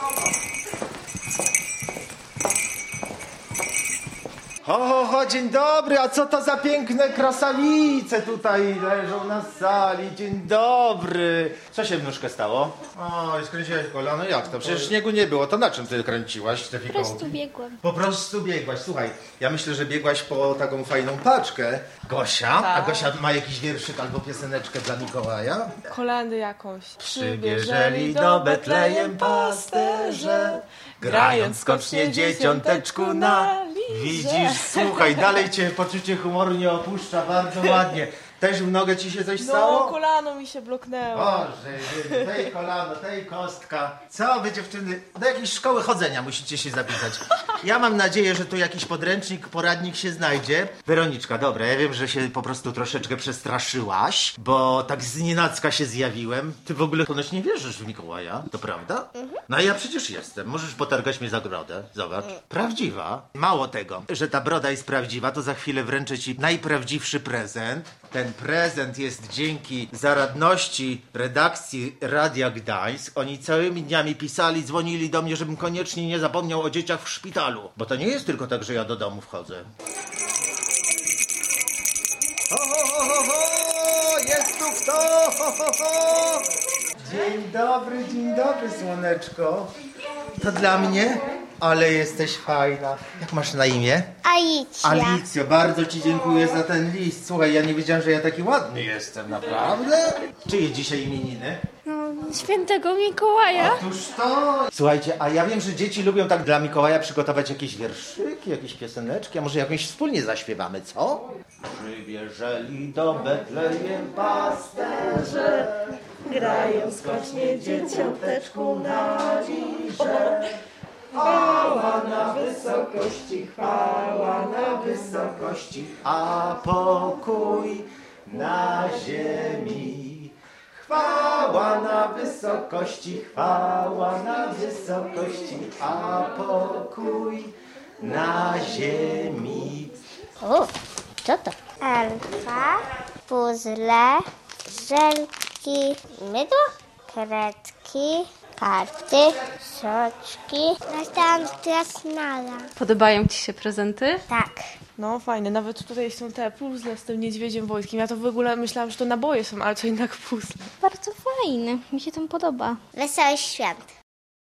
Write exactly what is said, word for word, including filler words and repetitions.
Ho, ho, ho, dzień dobry, a co to za piękne krasawice tutaj leżą na sali? Dzień dobry. Co się wnuczkę stało? O, skręciłaś kolano, jak to? Przecież śniegu nie było, to na czym ty kręciłaś te Po fikołki? prostu biegłam. Po prostu biegłaś, słuchaj, ja myślę, że biegłaś po taką fajną paczkę. Gosia, a Gosia ma jakiś wierszyk albo pioseneczkę dla Mikołaja? Kolendy jakąś. Przybieżeli do Betlejem pasterze, grając skocznie dzieciąteczku na widzisz, słuchaj, dalej cię poczucie humoru nie opuszcza, bardzo ładnie. Też w nogę ci się coś No, stało? kolano mi się bloknęło. Boże, tej kolano, tej kostka. Co wy dziewczyny, do jakiejś szkoły chodzenia musicie się zapisać. Ja mam nadzieję, że tu jakiś podręcznik, poradnik się znajdzie. Weroniczka, dobra, ja wiem, że się po prostu troszeczkę przestraszyłaś, bo tak znienacka się zjawiłem. Ty w ogóle ponoć nie wierzysz w Mikołaja, to prawda? No a ja przecież jestem, możesz potargać mnie za brodę, zobacz. Prawdziwa. Mało tego, że ta broda jest prawdziwa, to za chwilę wręczę ci najprawdziwszy prezent. Ten prezent jest dzięki zaradności redakcji Radia Gdańsk. Oni całymi dniami pisali, dzwonili do mnie, żebym koniecznie nie zapomniał o dzieciach w szpitalu. Bo to nie jest tylko tak, że ja do domu wchodzę. Ho, ho, ho, ho, ho! Jest tu kto? Ho, ho, ho! Dzień dobry, dzień dobry, słoneczko. To dla mnie? Ale jesteś fajna. Jak masz na imię? Alicja. Alicjo, bardzo ci dziękuję za ten list. Słuchaj, ja nie wiedziałem, że ja taki ładny jestem, naprawdę. Czyje dzisiaj imieniny? No, świętego Mikołaja. Otóż to. Słuchajcie, a ja wiem, że dzieci lubią tak dla Mikołaja przygotować jakieś wierszyki, jakieś pioseneczki, a może jakąś wspólnie zaśpiewamy, co? Przybieżeli do Betlejem pasterze, grają skocznie dzieciąteczku na liże. Chwała na wysokości, chwała na wysokości, a pokój na ziemi. Chwała na wysokości, chwała na wysokości, a pokój na ziemi. O, co to? Elfa, puzzle, żelki, mydło, kredki, karty, soczki. Dostałam krasnala. Podobają ci się prezenty? Tak. No fajne, nawet tutaj są te puzzle z tym niedźwiedziem wojskiem. Ja to w ogóle myślałam, że to naboje są, ale to jednak puzzle. Bardzo fajny, mi się to podoba. Wesołych świąt.